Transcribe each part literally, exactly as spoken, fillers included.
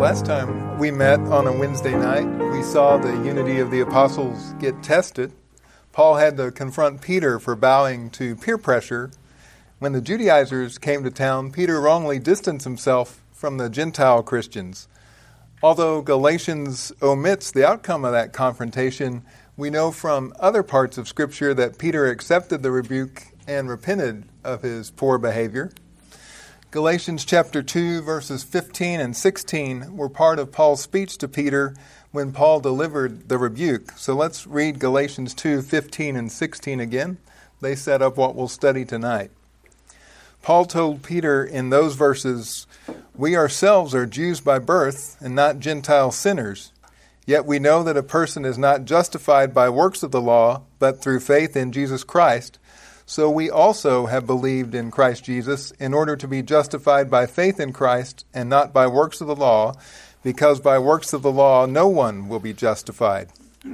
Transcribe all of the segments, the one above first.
Last time we met on a Wednesday night, we saw the unity of the apostles get tested. Paul had to confront Peter for bowing to peer pressure. When the Judaizers came to town, Peter wrongly distanced himself from the Gentile Christians. Although Galatians omits the outcome of that confrontation, we know from other parts of Scripture that Peter accepted the rebuke and repented of his poor behavior. Galatians chapter two, verses fifteen and sixteen were part of Paul's speech to Peter when Paul delivered the rebuke. So let's read Galatians two, fifteen and sixteen again. They set up what we'll study tonight. Paul told Peter in those verses, "We ourselves are Jews by birth and not Gentile sinners. Yet we know that a person is not justified by works of the law, but through faith in Jesus Christ. So we also have believed in Christ Jesus in order to be justified by faith in Christ and not by works of the law, because by works of the law no one will be justified."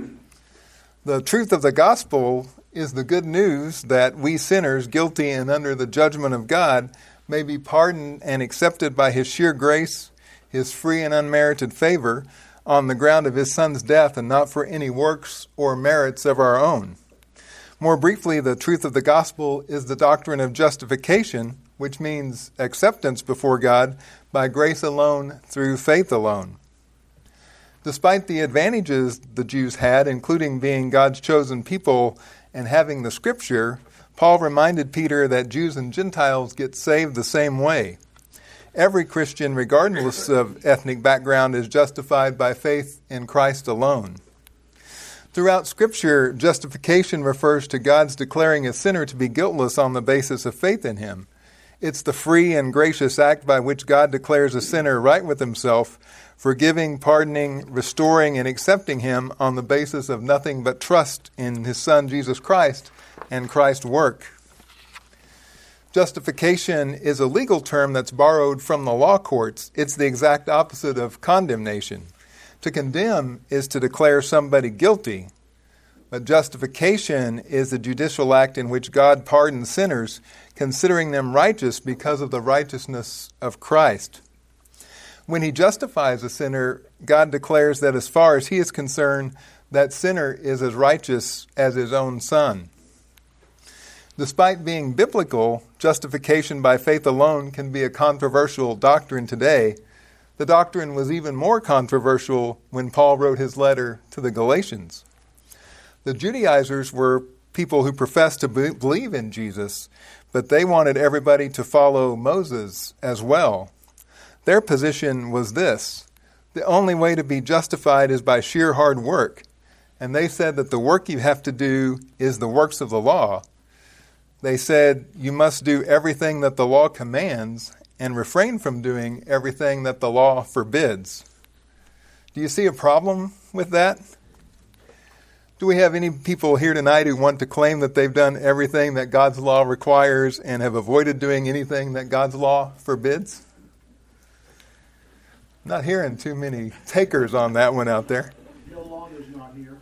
The truth of the gospel is the good news that we sinners, guilty and under the judgment of God, may be pardoned and accepted by His sheer grace, His free and unmerited favor, on the ground of His Son's death and not for any works or merits of our own. More briefly, the truth of the gospel is the doctrine of justification, which means acceptance before God by grace alone through faith alone. Despite the advantages the Jews had, including being God's chosen people and having the Scripture, Paul reminded Peter that Jews and Gentiles get saved the same way. Every Christian, regardless of ethnic background, is justified by faith in Christ alone. Throughout Scripture, justification refers to God's declaring a sinner to be guiltless on the basis of faith in Him. It's the free and gracious act by which God declares a sinner right with Himself, forgiving, pardoning, restoring, and accepting him on the basis of nothing but trust in His Son, Jesus Christ, and Christ's work. Justification is a legal term that's borrowed from the law courts. It's the exact opposite of condemnation. To condemn is to declare somebody guilty, but justification is the judicial act in which God pardons sinners, considering them righteous because of the righteousness of Christ. When He justifies a sinner, God declares that as far as He is concerned, that sinner is as righteous as His own Son. Despite being biblical, justification by faith alone can be a controversial doctrine today. The doctrine was even more controversial when Paul wrote his letter to the Galatians. The Judaizers were people who professed to be- believe in Jesus, but they wanted everybody to follow Moses as well. Their position was this: the only way to be justified is by sheer hard work. And they said that the work you have to do is the works of the law. They said you must do everything that the law commands and refrain from doing everything that the law forbids. Do you see a problem with that? Do we have any people here tonight who want to claim that they've done everything that God's law requires and have avoided doing anything that God's law forbids? I'm not hearing too many takers on that one out there. Yolanda's not here.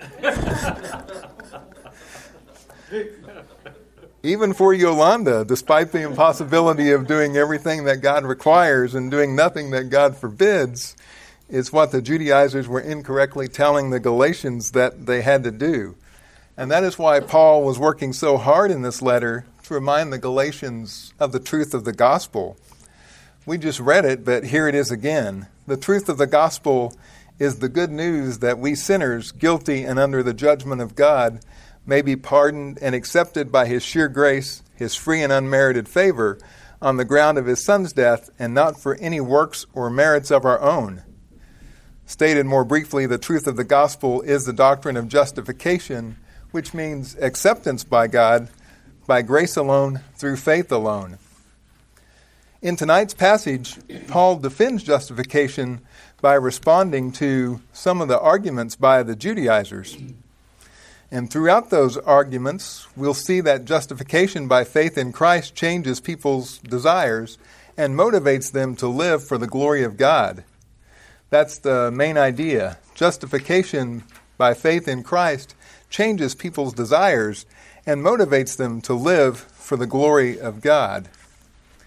Even for Yolanda, despite the impossibility of doing everything that God requires and doing nothing that God forbids, is what the Judaizers were incorrectly telling the Galatians that they had to do. And that is why Paul was working so hard in this letter to remind the Galatians of the truth of the gospel. We just read it, but here it is again. The truth of the gospel is the good news that we sinners, guilty and under the judgment of God, may be pardoned and accepted by His sheer grace, His free and unmerited favor, on the ground of His Son's death, and not for any works or merits of our own. Stated more briefly, the truth of the gospel is the doctrine of justification, which means acceptance by God, by grace alone, through faith alone. In tonight's passage, Paul defends justification by responding to some of the arguments by the Judaizers. And throughout those arguments, we'll see that justification by faith in Christ changes people's desires and motivates them to live for the glory of God. That's the main idea. Justification by faith in Christ changes people's desires and motivates them to live for the glory of God.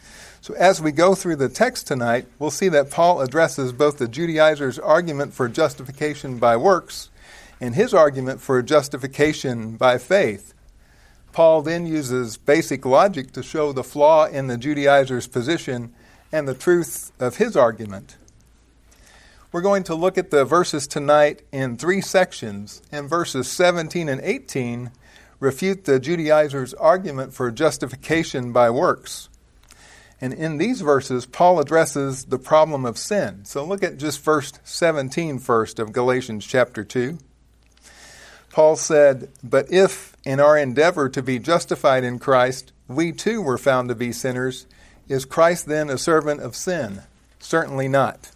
So as we go through the text tonight, we'll see that Paul addresses both the Judaizers' argument for justification by works and his argument for justification by faith. Paul then uses basic logic to show the flaw in the Judaizers' position and the truth of his argument. We're going to look at the verses tonight in three sections, and verses seventeen and eighteen refute the Judaizers' argument for justification by works. And in these verses, Paul addresses the problem of sin. So look at just verse seventeen first of Galatians chapter two. Paul said, "But if in our endeavor to be justified in Christ, we too were found to be sinners, is Christ then a servant of sin? Certainly not."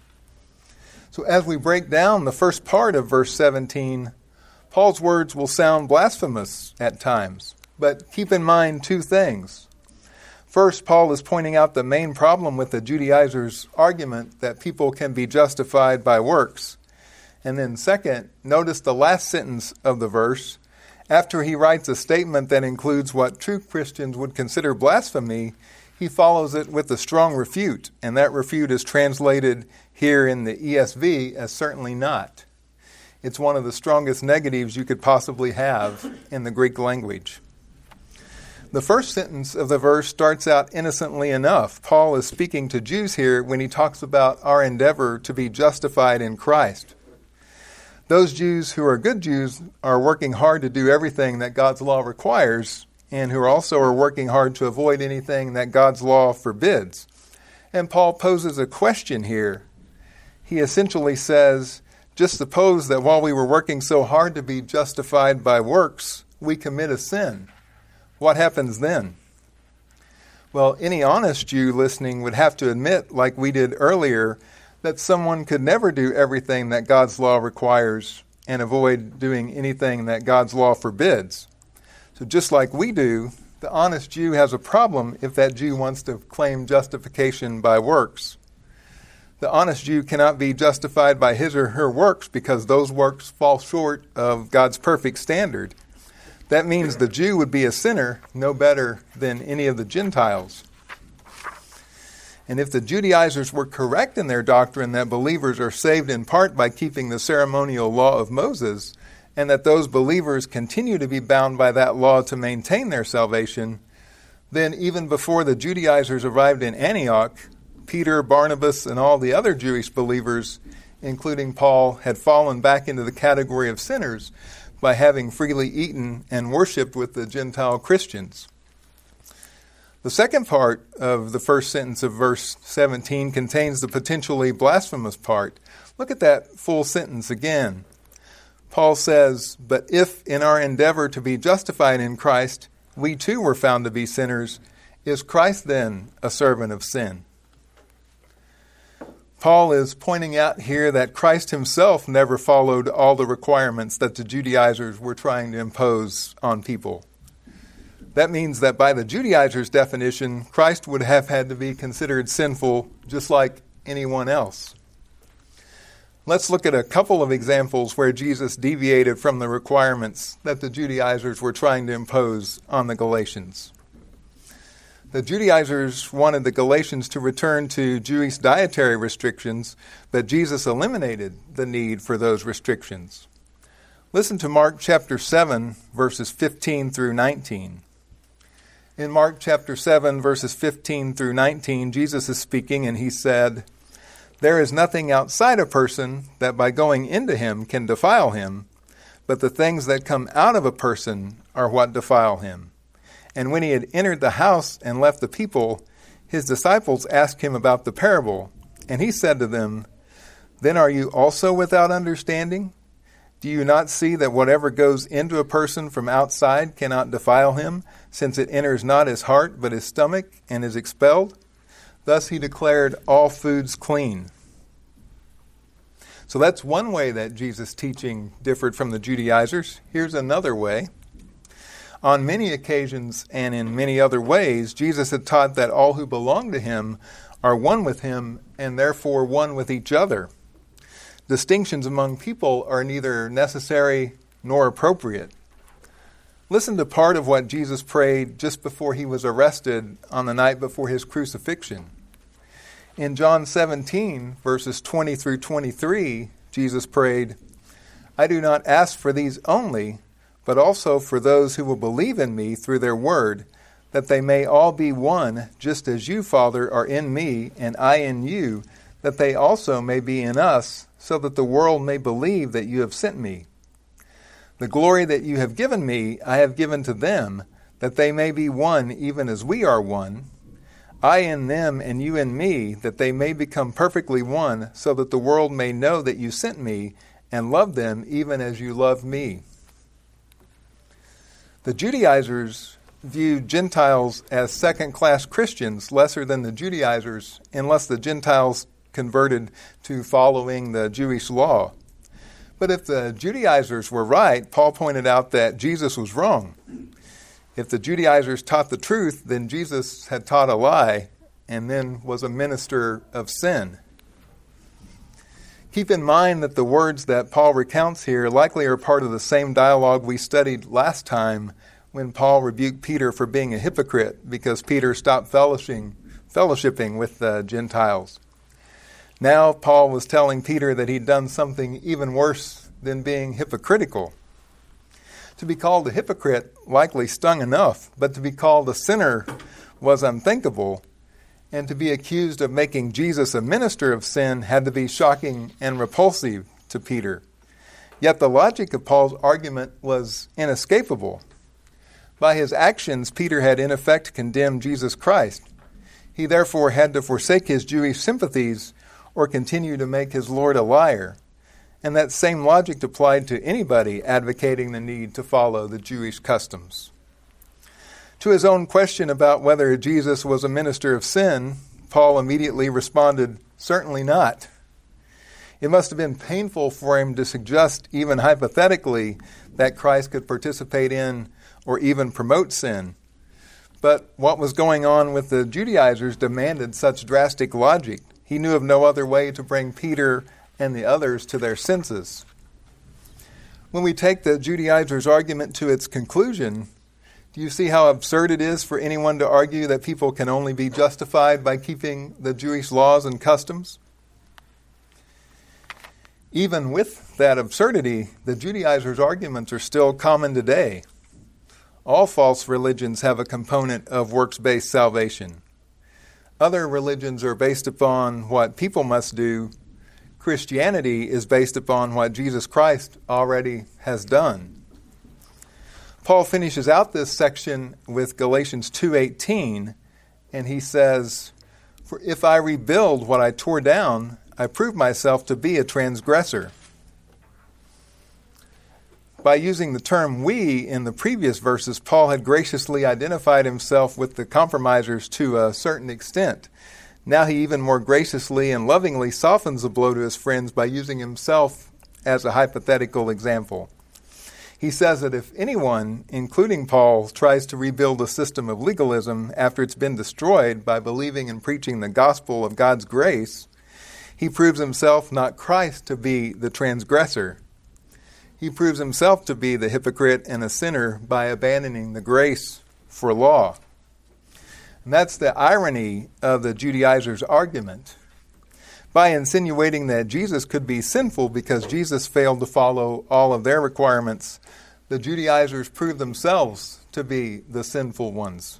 So as we break down the first part of verse seventeen, Paul's words will sound blasphemous at times. But keep in mind two things. First, Paul is pointing out the main problem with the Judaizers' argument that people can be justified by works. And then second, notice the last sentence of the verse. After he writes a statement that includes what true Christians would consider blasphemy, he follows it with a strong refute, and that refute is translated here in the E S V as certainly not. It's one of the strongest negatives you could possibly have in the Greek language. The first sentence of the verse starts out innocently enough. Paul is speaking to Jews here when he talks about our endeavor to be justified in Christ. Those Jews who are good Jews are working hard to do everything that God's law requires, and who also are working hard to avoid anything that God's law forbids. And Paul poses a question here. He essentially says, just suppose that while we were working so hard to be justified by works, we commit a sin. What happens then? Well, any honest Jew listening would have to admit, like we did earlier, that someone could never do everything that God's law requires and avoid doing anything that God's law forbids. So just like we do, the honest Jew has a problem if that Jew wants to claim justification by works. The honest Jew cannot be justified by his or her works because those works fall short of God's perfect standard. That means the Jew would be a sinner no better than any of the Gentiles. And if the Judaizers were correct in their doctrine that believers are saved in part by keeping the ceremonial law of Moses, and that those believers continue to be bound by that law to maintain their salvation, then even before the Judaizers arrived in Antioch, Peter, Barnabas, and all the other Jewish believers, including Paul, had fallen back into the category of sinners by having freely eaten and worshipped with the Gentile Christians. The second part of the first sentence of verse seventeen contains the potentially blasphemous part. Look at that full sentence again. Paul says, "But if in our endeavor to be justified in Christ, we too were found to be sinners, is Christ then a servant of sin?" Paul is pointing out here that Christ himself never followed all the requirements that the Judaizers were trying to impose on people. That means that by the Judaizers' definition, Christ would have had to be considered sinful just like anyone else. Let's look at a couple of examples where Jesus deviated from the requirements that the Judaizers were trying to impose on the Galatians. The Judaizers wanted the Galatians to return to Jewish dietary restrictions, but Jesus eliminated the need for those restrictions. Listen to Mark chapter seven, verses fifteen through nineteen. In Mark chapter seven, verses fifteen through nineteen, Jesus is speaking, and he said, "There is nothing outside a person that by going into him can defile him, but the things that come out of a person are what defile him." And when he had entered the house and left the people, his disciples asked him about the parable. And he said to them, "Then are you also without understanding? Do you not see that whatever goes into a person from outside cannot defile him, since it enters not his heart but his stomach and is expelled?" Thus he declared all foods clean. So that's one way that Jesus' teaching differed from the Judaizers. Here's another way. On many occasions and in many other ways, Jesus had taught that all who belong to him are one with him and therefore one with each other. Distinctions among people are neither necessary nor appropriate. Listen to part of what Jesus prayed just before he was arrested on the night before his crucifixion. In John seventeen, verses twenty through twenty-three, Jesus prayed, "I do not ask for these only, but also for those who will believe in me through their word, that they may all be one, just as you, Father, are in me, and I in you, that they also may be in us, so that the world may believe that you have sent me. The glory that you have given me, I have given to them, that they may be one even as we are one. I in them and you in me, that they may become perfectly one, so that the world may know that you sent me and love them even as you loved me." The Judaizers viewed Gentiles as second-class Christians, lesser than the Judaizers, unless the Gentiles converted to following the Jewish law. But if the Judaizers were right, Paul pointed out that Jesus was wrong. If the Judaizers taught the truth, then Jesus had taught a lie and then was a minister of sin. Keep in mind that the words that Paul recounts here likely are part of the same dialogue we studied last time when Paul rebuked Peter for being a hypocrite because Peter stopped fellowshipping, fellowshipping with the Gentiles. Now Paul was telling Peter that he'd done something even worse than being hypocritical. To be called a hypocrite likely stung enough, but to be called a sinner was unthinkable, and to be accused of making Jesus a minister of sin had to be shocking and repulsive to Peter. Yet the logic of Paul's argument was inescapable. By his actions, Peter had in effect condemned Jesus Christ. He therefore had to forsake his Jewish sympathies or continue to make his Lord a liar. And that same logic applied to anybody advocating the need to follow the Jewish customs. To his own question about whether Jesus was a minister of sin, Paul immediately responded, "Certainly not." It must have been painful for him to suggest, even hypothetically, that Christ could participate in or even promote sin. But what was going on with the Judaizers demanded such drastic logic. He knew of no other way to bring Peter and the others to their senses. When we take the Judaizers' argument to its conclusion, do you see how absurd it is for anyone to argue that people can only be justified by keeping the Jewish laws and customs? Even with that absurdity, the Judaizers' arguments are still common today. All false religions have a component of works-based salvation. Other religions are based upon what people must do. Christianity is based upon what Jesus Christ already has done. Paul finishes out this section with Galatians two eighteen, and he says, "For if I rebuild what I tore down, I prove myself to be a transgressor." By using the term "we" in the previous verses, Paul had graciously identified himself with the compromisers to a certain extent. Now he even more graciously and lovingly softens the blow to his friends by using himself as a hypothetical example. He says that if anyone, including Paul, tries to rebuild a system of legalism after it's been destroyed by believing and preaching the gospel of God's grace, he proves himself, not Christ, to be the transgressor. He proves himself to be the hypocrite and a sinner by abandoning the grace for law. And that's the irony of the Judaizers' argument. By insinuating that Jesus could be sinful because Jesus failed to follow all of their requirements, the Judaizers prove themselves to be the sinful ones.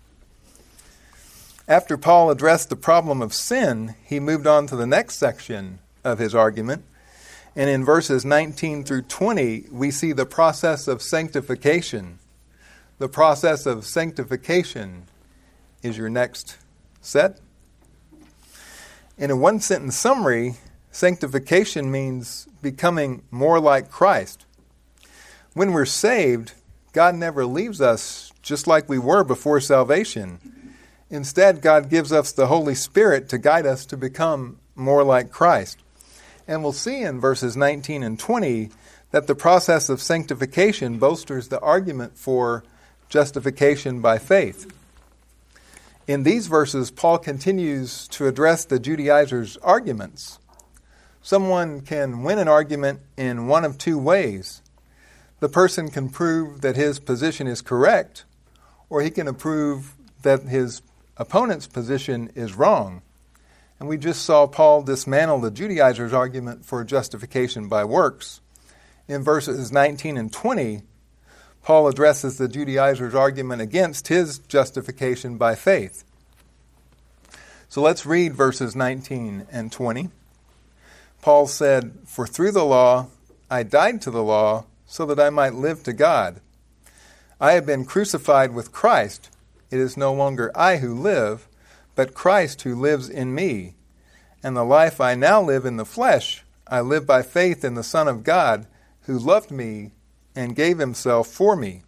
After Paul addressed the problem of sin, he moved on to the next section of his argument. And in verses nineteen through twenty, we see the process of sanctification. The process of sanctification is your next set. In a one-sentence summary, sanctification means becoming more like Christ. When we're saved, God never leaves us just like we were before salvation. Instead, God gives us the Holy Spirit to guide us to become more like Christ. And we'll see in verses nineteen and twenty that the process of sanctification bolsters the argument for justification by faith. In these verses, Paul continues to address the Judaizers' arguments. Someone can win an argument in one of two ways. the person can prove that his position is correct, or he can prove that his opponent's position is wrong. And we just saw Paul dismantle the Judaizers' argument for justification by works. In verses nineteen and twenty, Paul addresses the Judaizers' argument against his justification by faith. So let's read verses nineteen and twenty. Paul said, "For through the law I died to the law, so that I might live to God. I have been crucified with Christ. It is no longer I who live, but Christ who lives in me. And the life I now live in the flesh, I live by faith in the Son of God, who loved me and gave himself for me."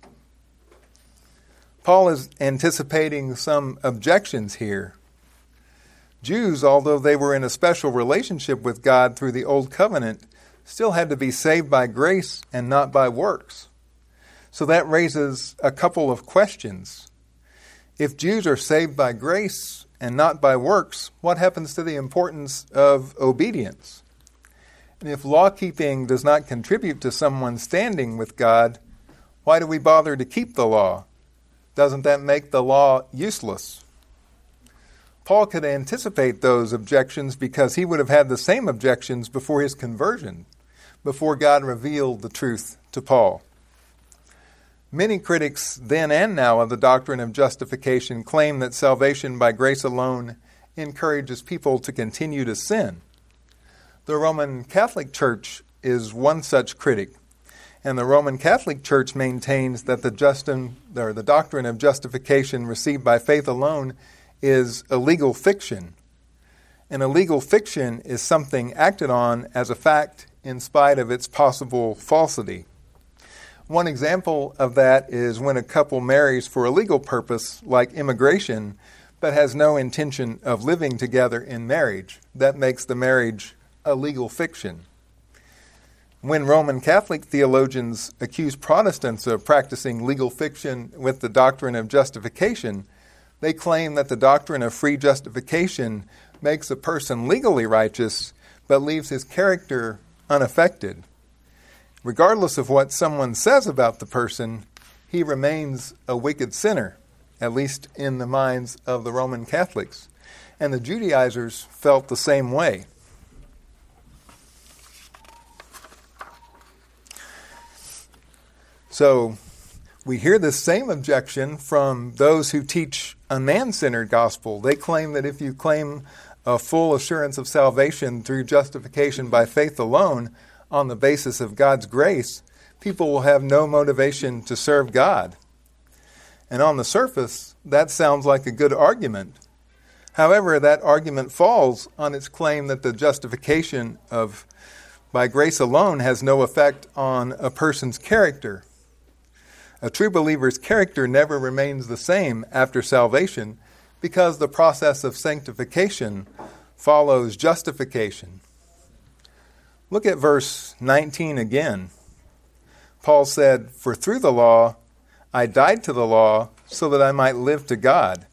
Paul is anticipating some objections here. Jews, although they were in a special relationship with God through the Old Covenant, still had to be saved by grace and not by works. So that raises a couple of questions. If Jews are saved by grace and not by works, what happens to the importance of obedience? And if law-keeping does not contribute to someone standing with God, why do we bother to keep the law? Doesn't that make the law useless? Paul could anticipate those objections because he would have had the same objections before his conversion, before God revealed the truth to Paul. Many critics then and now of the doctrine of justification claim that salvation by grace alone encourages people to continue to sin. The Roman Catholic Church is one such critic, and the Roman Catholic Church maintains that the, justin, or the doctrine of justification received by faith alone is a legal fiction. And a legal fiction is something acted on as a fact in spite of its possible falsity. One example of that is when a couple marries for a legal purpose, like immigration, but has no intention of living together in marriage. That makes the marriage a legal fiction. When Roman Catholic theologians accuse Protestants of practicing legal fiction with the doctrine of justification, they claim that the doctrine of free justification makes a person legally righteous, but leaves his character unaffected. Regardless of what someone says about the person, he remains a wicked sinner, at least in the minds of the Roman Catholics. And the Judaizers felt the same way. So we hear this same objection from those who teach a man-centered gospel. They claim that if you claim a full assurance of salvation through justification by faith alone on the basis of God's grace, people will have no motivation to serve God. And on the surface, that sounds like a good argument. However, that argument falls on its claim that the justification of by grace alone has no effect on a person's character. A true believer's character never remains the same after salvation because the process of sanctification follows justification. Look at verse nineteen again. Paul said, "For through the law I died to the law so that I might live to God."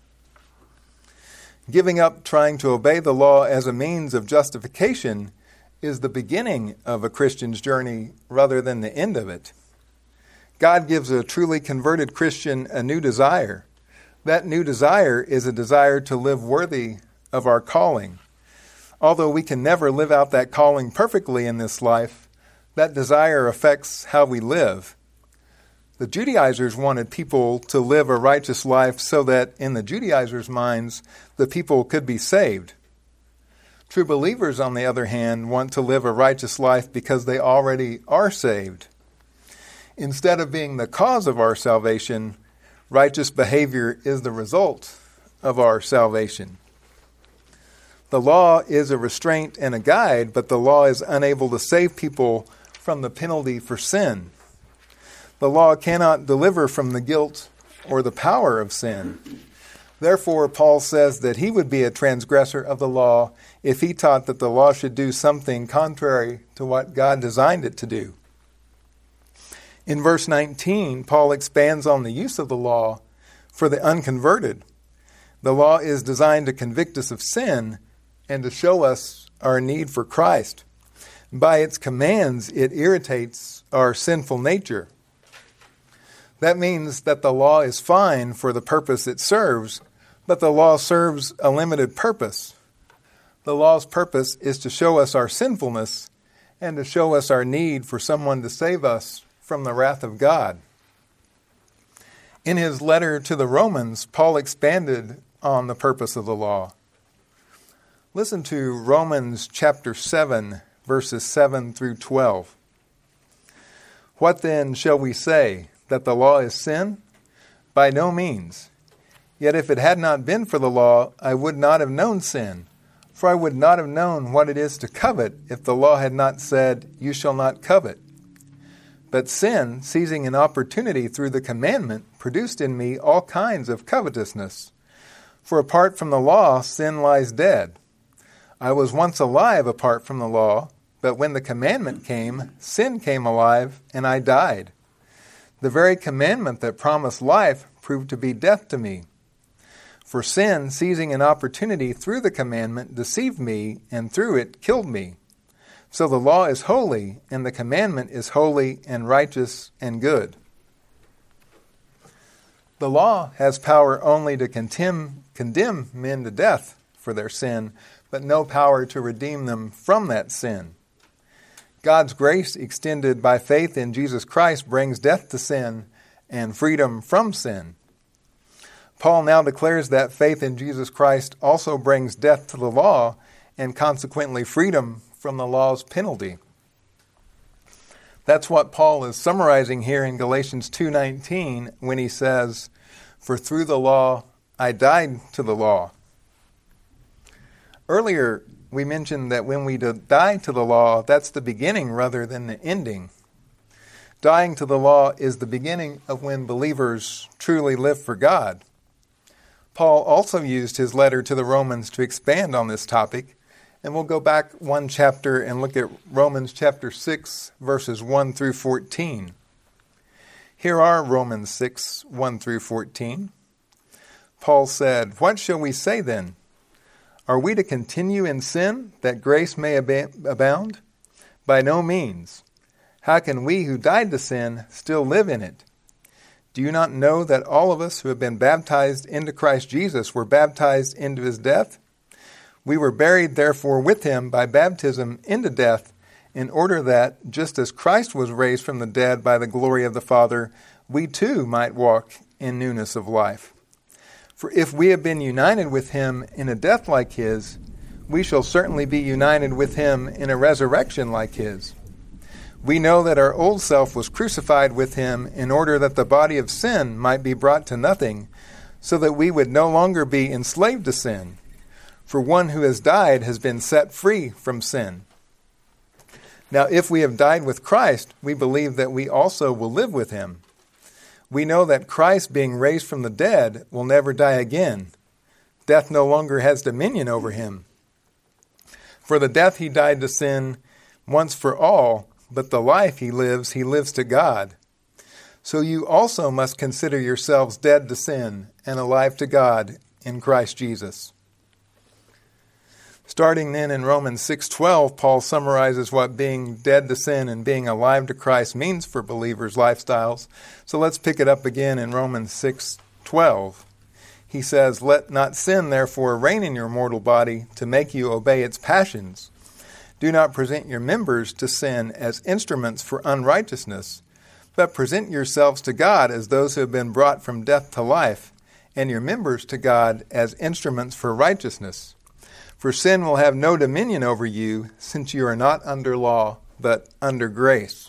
Giving up trying to obey the law as a means of justification is the beginning of a Christian's journey rather than the end of it. God gives a truly converted Christian a new desire. That new desire is a desire to live worthy of our calling. Although we can never live out that calling perfectly in this life, that desire affects how we live. The Judaizers wanted people to live a righteous life so that, in the Judaizers' minds, the people could be saved. True believers, on the other hand, want to live a righteous life because they already are saved. Instead of being the cause of our salvation, righteous behavior is the result of our salvation. The law is a restraint and a guide, but the law is unable to save people from the penalty for sin. The law cannot deliver from the guilt or the power of sin. Therefore, Paul says that he would be a transgressor of the law if he taught that the law should do something contrary to what God designed it to do. In verse nineteen, Paul expands on the use of the law for the unconverted. The law is designed to convict us of sin and to show us our need for Christ. By its commands, it irritates our sinful nature. That means that the law is fine for the purpose it serves, but the law serves a limited purpose. The law's purpose is to show us our sinfulness and to show us our need for someone to save us from the wrath of God. In his letter to the Romans, Paul expanded on the purpose of the law. Listen to Romans chapter seven, verses seven through twelve. What then shall we say? That the law is sin? By no means. Yet if it had not been for the law, I would not have known sin. For I would not have known what it is to covet if the law had not said, you shall not covet. But sin, seizing an opportunity through the commandment, produced in me all kinds of covetousness. For apart from the law, sin lies dead. I was once alive apart from the law, but when the commandment came, sin came alive, and I died. The very commandment that promised life proved to be death to me. For sin, seizing an opportunity through the commandment, deceived me, and through it killed me. So the law is holy, and the commandment is holy and righteous and good. The law has power only to condemn, condemn men to death for their sin, but no power to redeem them from that sin. God's grace extended by faith in Jesus Christ brings death to sin and freedom from sin. Paul now declares that faith in Jesus Christ also brings death to the law and consequently freedom from the law's penalty. That's what Paul is summarizing here in Galatians two nineteen when he says, "For through the law I died to the law." Earlier, we mentioned that when we die to the law, that's the beginning rather than the ending. Dying to the law is the beginning of when believers truly live for God. Paul also used his letter to the Romans to expand on this topic, and we'll go back one chapter and look at Romans chapter six, verses one through fourteen. Here are Romans six, one through fourteen. Paul said, "What shall we say then? Are we to continue in sin, that grace may ab- abound? By no means. How can we who died to sin still live in it? Do you not know that all of us who have been baptized into Christ Jesus were baptized into his death? We were buried therefore with him by baptism into death, in order that, just as Christ was raised from the dead by the glory of the Father, we too might walk in newness of life. For if we have been united with him in a death like his, we shall certainly be united with him in a resurrection like his. We know that our old self was crucified with him in order that the body of sin might be brought to nothing, so that we would no longer be enslaved to sin. For one who has died has been set free from sin. Now if we have died with Christ, we believe that we also will live with him. We know that Christ, being raised from the dead, will never die again. Death no longer has dominion over him. For the death he died to sin once for all, but the life he lives, he lives to God. So you also must consider yourselves dead to sin and alive to God in Christ Jesus." Starting then in Romans six twelve, Paul summarizes what being dead to sin and being alive to Christ means for believers' lifestyles. So let's pick it up again in Romans six twelve. He says, "Let not sin therefore reign in your mortal body to make you obey its passions. Do not present your members to sin as instruments for unrighteousness, but present yourselves to God as those who have been brought from death to life, and your members to God as instruments for righteousness. For sin will have no dominion over you, since you are not under law, but under grace."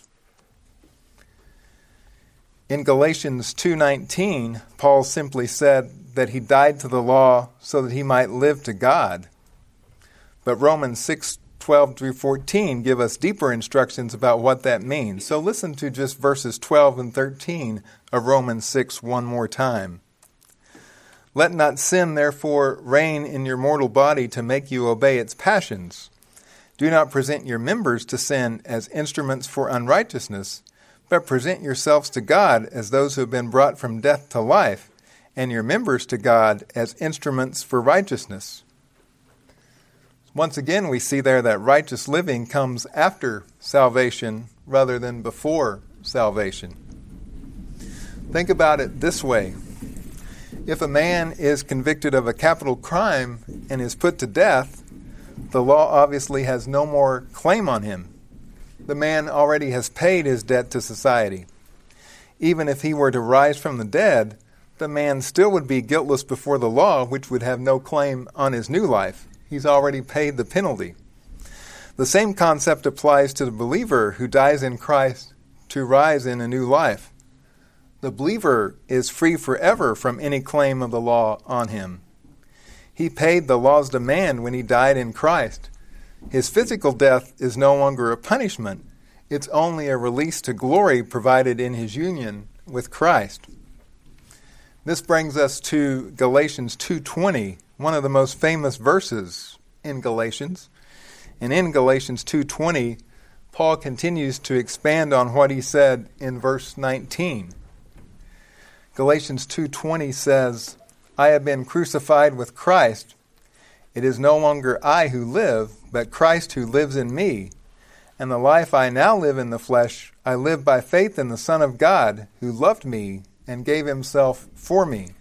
In Galatians two nineteen, Paul simply said that he died to the law so that he might live to God. But Romans six twelve through fourteen give us deeper instructions about what that means. So listen to just verses twelve and thirteen of Romans six one more time. "Let not sin therefore reign in your mortal body to make you obey its passions. Do not present your members to sin as instruments for unrighteousness, but present yourselves to God as those who have been brought from death to life, and your members to God as instruments for righteousness." Once again, we see there that righteous living comes after salvation rather than before salvation. Think about it this way. If a man is convicted of a capital crime and is put to death, the law obviously has no more claim on him. The man already has paid his debt to society. Even if he were to rise from the dead, the man still would be guiltless before the law, which would have no claim on his new life. He's already paid the penalty. The same concept applies to the believer who dies in Christ to rise in a new life. The believer is free forever from any claim of the law on him. He paid the law's demand when he died in Christ. His physical death is no longer a punishment. It's only a release to glory provided in his union with Christ. This brings us to Galatians two twenty, one of the most famous verses in Galatians. And in Galatians two twenty, Paul continues to expand on what he said in verse nineteen. Galatians two twenty says, I have been crucified with Christ. It is no longer I who live, but Christ who lives in me. And the life I now live in the flesh, I live by faith in the Son of God, who loved me and gave himself for me.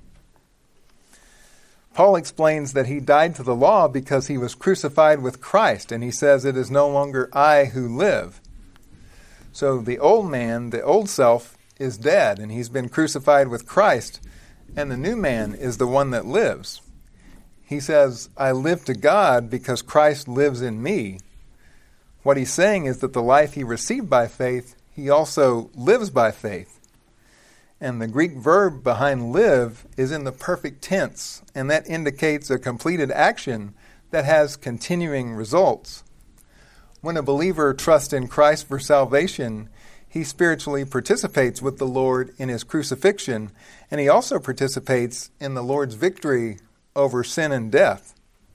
Paul explains that he died to the law because he was crucified with Christ, and he says it is no longer I who live. So the old man, the old self, is dead, and he's been crucified with Christ, and the new man is the one that lives. He says, I live to God because Christ lives in me. What he's saying is that the life he received by faith, he also lives by faith. And the Greek verb behind live is in the perfect tense, and that indicates a completed action that has continuing results. When a believer trusts in Christ for salvation, he spiritually participates with the Lord in his crucifixion, and he also participates in the Lord's victory over sin and death.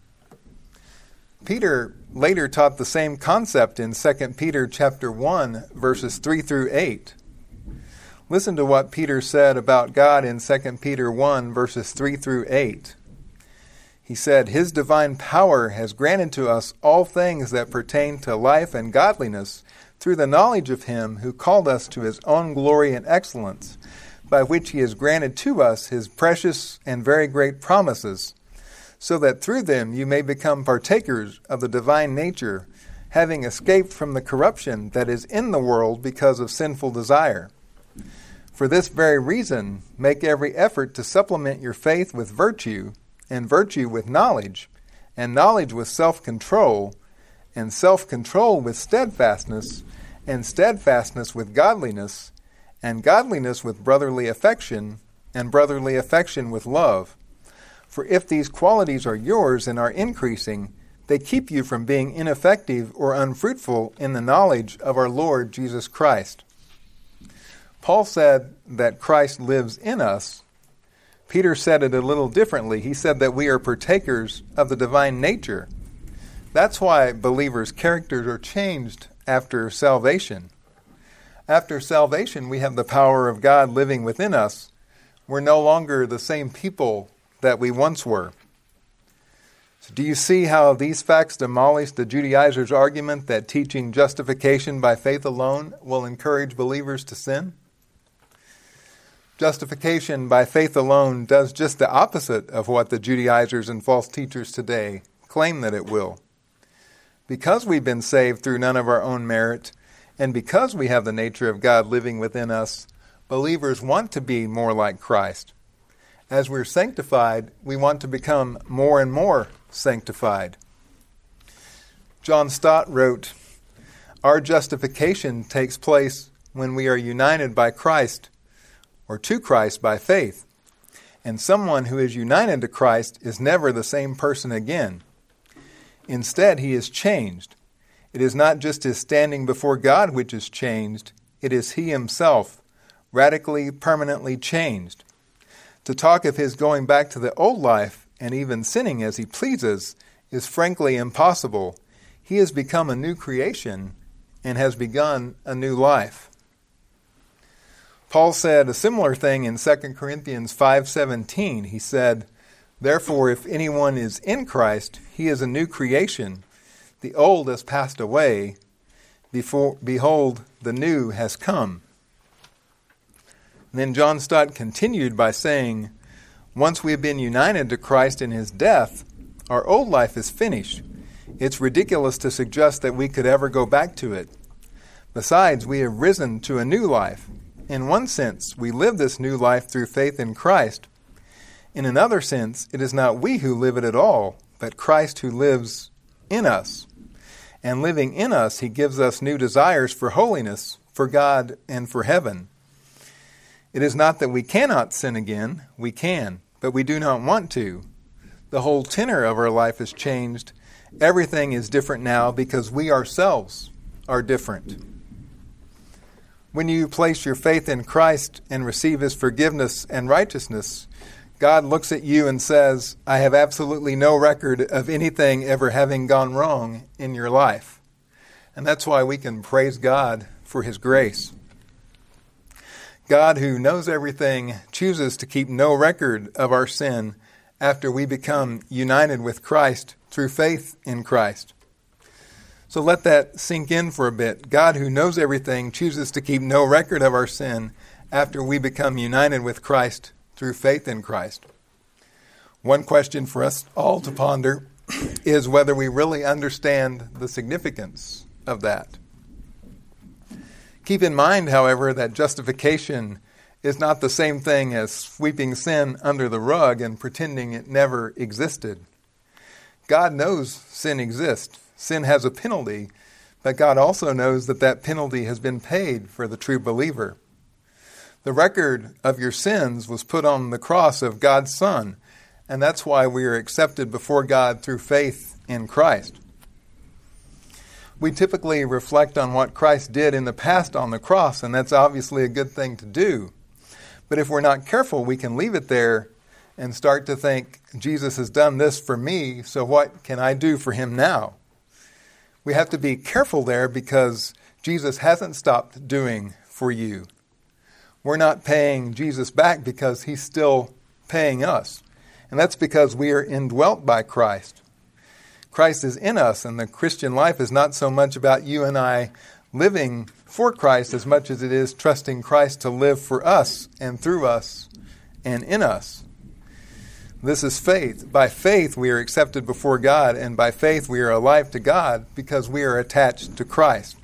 Peter later taught the same concept in Second Peter chapter one, verses three through eight. Listen to what Peter said about God in Second Peter one, verses three through eight. He said, His divine power has granted to us all things that pertain to life and godliness through the knowledge of Him who called us to His own glory and excellence, by which He has granted to us His precious and very great promises, so that through them you may become partakers of the divine nature, having escaped from the corruption that is in the world because of sinful desire. For this very reason, make every effort to supplement your faith with virtue, and virtue with knowledge, and knowledge with self-control, and self-control with steadfastness, and steadfastness with godliness, and godliness with brotherly affection, and brotherly affection with love. For if these qualities are yours and are increasing, they keep you from being ineffective or unfruitful in the knowledge of our Lord Jesus Christ. Paul said that Christ lives in us. Peter said it a little differently. He said that we are partakers of the divine nature. That's why believers' characters are changed after salvation. After salvation, we have the power of God living within us. We're no longer the same people that we once were. So do you see how these facts demolish the Judaizers' argument that teaching justification by faith alone will encourage believers to sin? Justification by faith alone does just the opposite of what the Judaizers and false teachers today claim that it will. Because we've been saved through none of our own merit, and because we have the nature of God living within us, believers want to be more like Christ. As we're sanctified, we want to become more and more sanctified. John Stott wrote, Our justification takes place when we are united by Christ, or to Christ by faith. And someone who is united to Christ is never the same person again. Instead, he is changed. It is not just his standing before God which is changed, it is he himself, radically, permanently changed. To talk of his going back to the old life and even sinning as he pleases is frankly impossible. He has become a new creation and has begun a new life. Paul said a similar thing in Second Corinthians five seventeen. He said, Therefore, if anyone is in Christ, he is a new creation. The old has passed away. Before, behold, the new has come. And then John Stott continued by saying, once we have been united to Christ in his death, our old life is finished. It's ridiculous to suggest that we could ever go back to it. Besides, we have risen to a new life. In one sense, we live this new life through faith in Christ. In another sense, it is not we who live it at all, but Christ who lives in us. And living in us, he gives us new desires for holiness, for God, and for heaven. It is not that we cannot sin again. We can, but we do not want to. The whole tenor of our life has changed. Everything is different now because we ourselves are different. When you place your faith in Christ and receive his forgiveness and righteousness, God looks at you and says, I have absolutely no record of anything ever having gone wrong in your life. And that's why we can praise God for his grace. God, who knows everything, chooses to keep no record of our sin after we become united with Christ through faith in Christ. So let that sink in for a bit. God, who knows everything, chooses to keep no record of our sin after we become united with Christ through faith in Christ. One question for us all to ponder is whether we really understand the significance of that. Keep in mind, however, that justification is not the same thing as sweeping sin under the rug and pretending it never existed. God knows sin exists. Sin has a penalty, but God also knows that that penalty has been paid for the true believer. The record of your sins was put on the cross of God's Son, and that's why we are accepted before God through faith in Christ. We typically reflect on what Christ did in the past on the cross, and that's obviously a good thing to do. But if we're not careful, we can leave it there and start to think, Jesus has done this for me, so what can I do for him now? We have to be careful there because Jesus hasn't stopped doing for you. We're not paying Jesus back because he's still paying us. And that's because we are indwelt by Christ. Christ is in us, and the Christian life is not so much about you and I living for Christ as much as it is trusting Christ to live for us and through us and in us. This is faith. By faith we are accepted before God, and by faith we are alive to God because we are attached to Christ.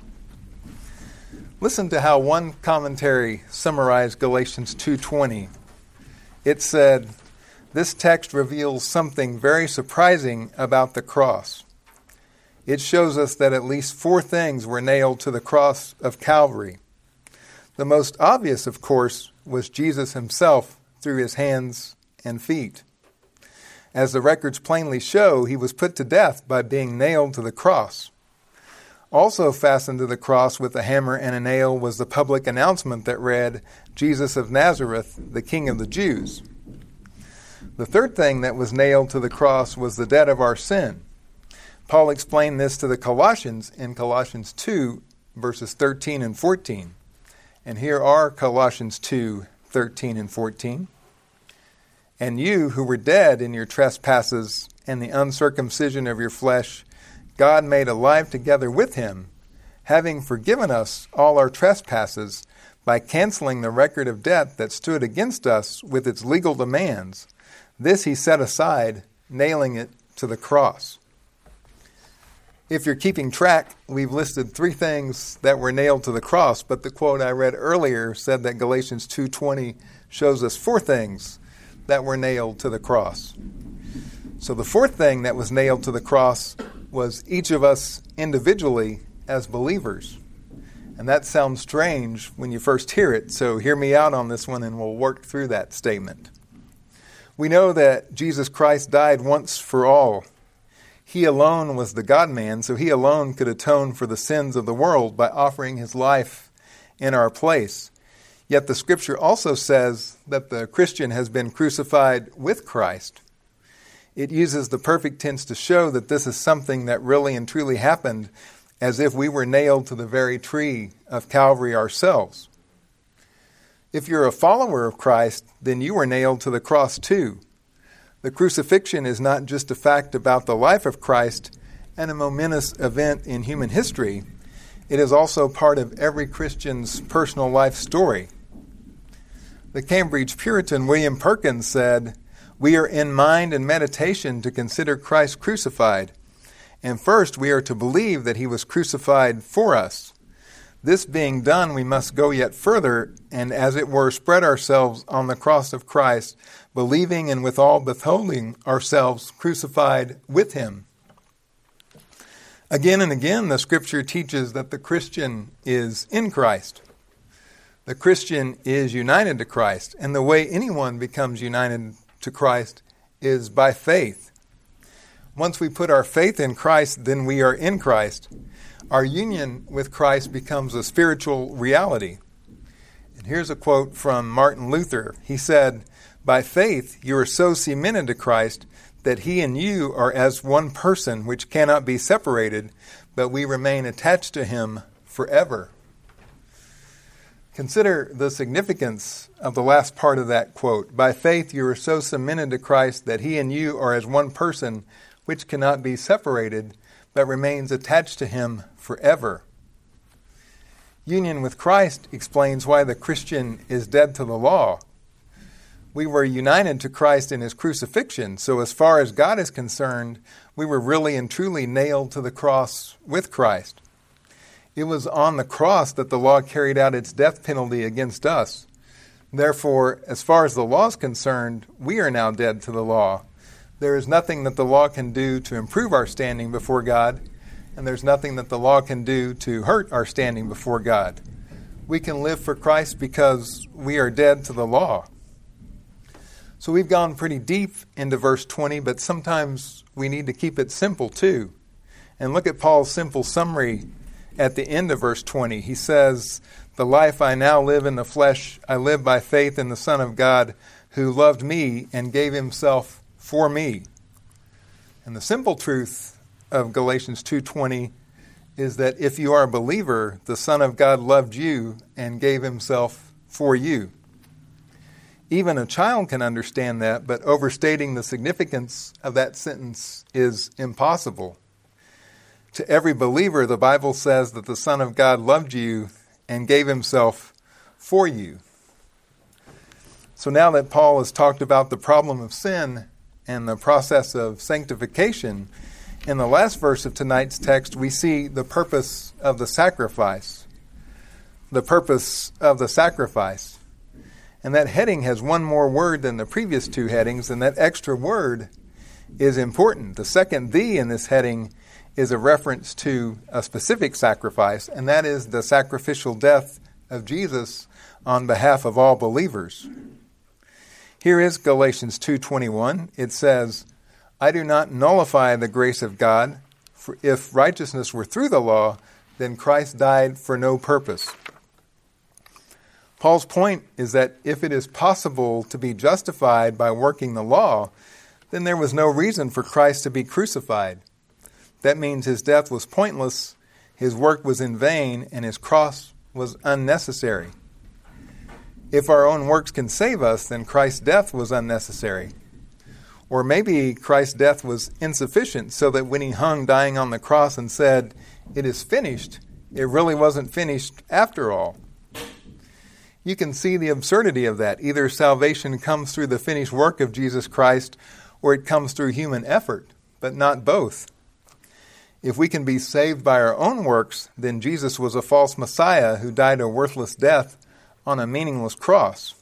Listen to how one commentary summarized Galatians two twenty. It said, this text reveals something very surprising about the cross. It shows us that at least four things were nailed to the cross of Calvary. The most obvious, of course, was Jesus himself through his hands and feet. As the records plainly show, he was put to death by being nailed to the cross. Also fastened to the cross with a hammer and a nail was the public announcement that read, Jesus of Nazareth, the King of the Jews. The third thing that was nailed to the cross was the debt of our sin. Paul explained this to the Colossians in Colossians two, verses thirteen and fourteen. And here are Colossians two, thirteen and fourteen. And you who were dead in your trespasses and the uncircumcision of your flesh, God made alive together with him, having forgiven us all our trespasses by canceling the record of debt that stood against us with its legal demands. This he set aside, nailing it to the cross. If you're keeping track, we've listed three things that were nailed to the cross, but the quote I read earlier said that Galatians two twenty shows us four things that were nailed to the cross. So the fourth thing that was nailed to the cross was each of us individually as believers. And that sounds strange when you first hear it, so hear me out on this one and we'll work through that statement. We know that Jesus Christ died once for all. He alone was the God-man, so he alone could atone for the sins of the world by offering his life in our place. Yet the Scripture also says that the Christian has been crucified with Christ. It uses the perfect tense to show that this is something that really and truly happened, as if we were nailed to the very tree of Calvary ourselves. If you're a follower of Christ, then you were nailed to the cross too. The crucifixion is not just a fact about the life of Christ and a momentous event in human history. It is also part of every Christian's personal life story. The Cambridge Puritan William Perkins said, "We are in mind and meditation to consider Christ crucified, and first we are to believe that he was crucified for us. This being done, we must go yet further, and as it were spread ourselves on the cross of Christ, believing and withal beholding ourselves crucified with him." Again and again, the Scripture teaches that the Christian is in Christ. The Christian is united to Christ, and the way anyone becomes united to Christ is by faith. Once we put our faith in Christ, then we are in Christ. Our union with Christ becomes a spiritual reality. And here's a quote from Martin Luther. He said, "By faith you are so cemented to Christ that he and you are as one person which cannot be separated, but we remain attached to him forever." Consider the significance of the last part of that quote. By faith you are so cemented to Christ that he and you are as one person which cannot be separated, but remains attached to him forever. Union with Christ explains why the Christian is dead to the law. We were united to Christ in his crucifixion, so as far as God is concerned, we were really and truly nailed to the cross with Christ. It was on the cross that the law carried out its death penalty against us. Therefore, as far as the law is concerned, we are now dead to the law. There is nothing that the law can do to improve our standing before God, and there's nothing that the law can do to hurt our standing before God. We can live for Christ because we are dead to the law. So we've gone pretty deep into verse twenty, but sometimes we need to keep it simple too. And look at Paul's simple summary at the end of verse twenty. He says, "The life I now live in the flesh, I live by faith in the Son of God, who loved me and gave himself for me." And the simple truth of Galatians two twenty is that if you are a believer, the Son of God loved you and gave himself for you. Even a child can understand that, but overstating the significance of that sentence is impossible. To every believer, the Bible says that the Son of God loved you and gave himself for you. So now that Paul has talked about the problem of sin and the process of sanctification, in the last verse of tonight's text, we see the purpose of the sacrifice. The purpose of the sacrifice. And that heading has one more word than the previous two headings, and that extra word is important. The second "the" in this heading is a reference to a specific sacrifice, and that is the sacrificial death of Jesus on behalf of all believers. Here is Galatians two twenty-one. It says, "I do not nullify the grace of God, for if righteousness were through the law, then Christ died for no purpose." Paul's point is that if it is possible to be justified by working the law, then there was no reason for Christ to be crucified. That means his death was pointless, his work was in vain, and his cross was unnecessary. If our own works can save us, then Christ's death was unnecessary. Or maybe Christ's death was insufficient, so that when he hung dying on the cross and said, "It is finished," it really wasn't finished after all. You can see the absurdity of that. Either salvation comes through the finished work of Jesus Christ, or it comes through human effort, but not both. If we can be saved by our own works, then Jesus was a false Messiah who died a worthless death on a meaningless cross.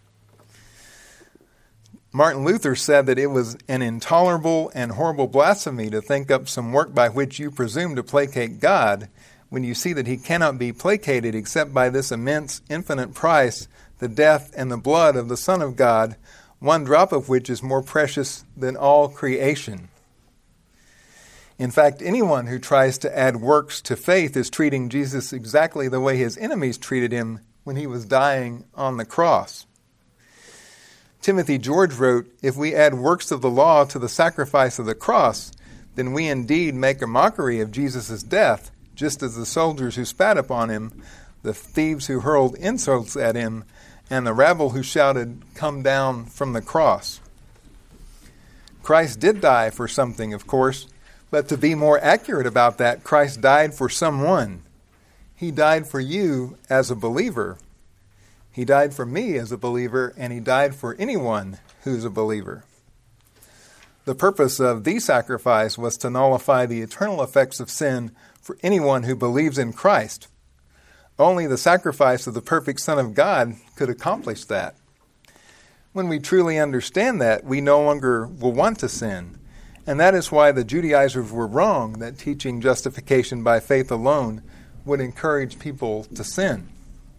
Martin Luther said that it was an intolerable and horrible blasphemy to think up some work by which you presume to placate God, when you see that he cannot be placated except by this immense, infinite price, the death and the blood of the Son of God, one drop of which is more precious than all creation. In fact, anyone who tries to add works to faith is treating Jesus exactly the way his enemies treated him when he was dying on the cross. Timothy George wrote, "If we add works of the law to the sacrifice of the cross, then we indeed make a mockery of Jesus' death, just as the soldiers who spat upon him, the thieves who hurled insults at him, and the rabble who shouted, 'Come down from the cross.'" Christ did die for something, of course, but to be more accurate about that, Christ died for someone. He died for you as a believer. He died for me as a believer, and he died for anyone who's a believer. The purpose of the sacrifice was to nullify the eternal effects of sin for anyone who believes in Christ. Only the sacrifice of the perfect Son of God could accomplish that. When we truly understand that, we no longer will want to sin. And that is why the Judaizers were wrong that teaching justification by faith alone would encourage people to sin.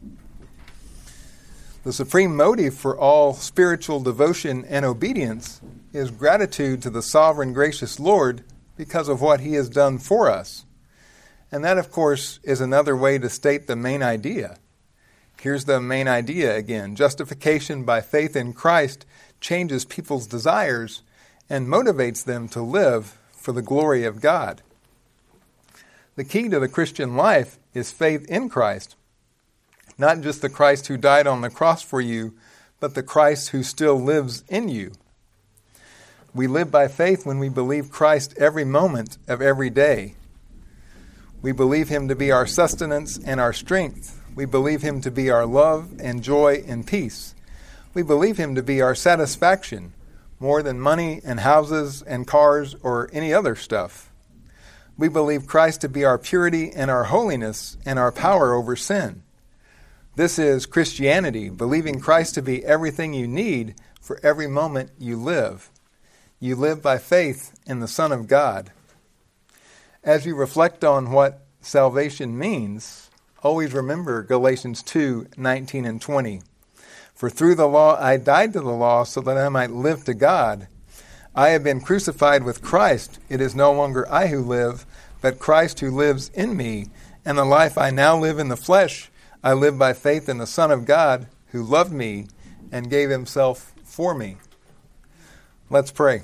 The supreme motive for all spiritual devotion and obedience is gratitude to the sovereign, gracious Lord because of what he has done for us. And that, of course, is another way to state the main idea. Here's the main idea again. Justification by faith in Christ changes people's desires and motivates them to live for the glory of God. The key to the Christian life is faith in Christ. Not just the Christ who died on the cross for you, but the Christ who still lives in you. We live by faith when we believe Christ every moment of every day. We believe him to be our sustenance and our strength. We believe him to be our love and joy and peace. We believe him to be our satisfaction, more than money and houses and cars or any other stuff. We believe Christ to be our purity and our holiness and our power over sin. This is Christianity, believing Christ to be everything you need for every moment you live. You live by faith in the Son of God. As you reflect on what salvation means, always remember Galatians two, nineteen and twenty. For through the law I died to the law so that I might live to God. I have been crucified with Christ. It is no longer I who live, but Christ who lives in me. And the life I now live in the flesh, I live by faith in the Son of God who loved me and gave himself for me. Let's pray.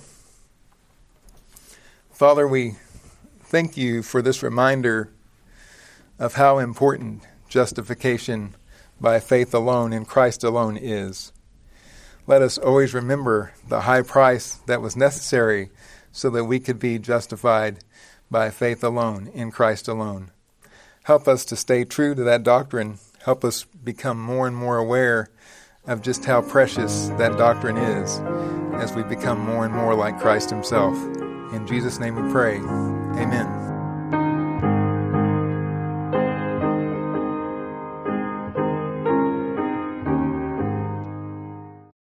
Father, we thank you for this reminder of how important justification by faith alone in Christ alone is. Let us always remember the high price that was necessary so that we could be justified by faith alone in Christ alone. Help us to stay true to that doctrine. Help us become more and more aware of just how precious that doctrine is as we become more and more like Christ himself. In Jesus' name we pray. Amen.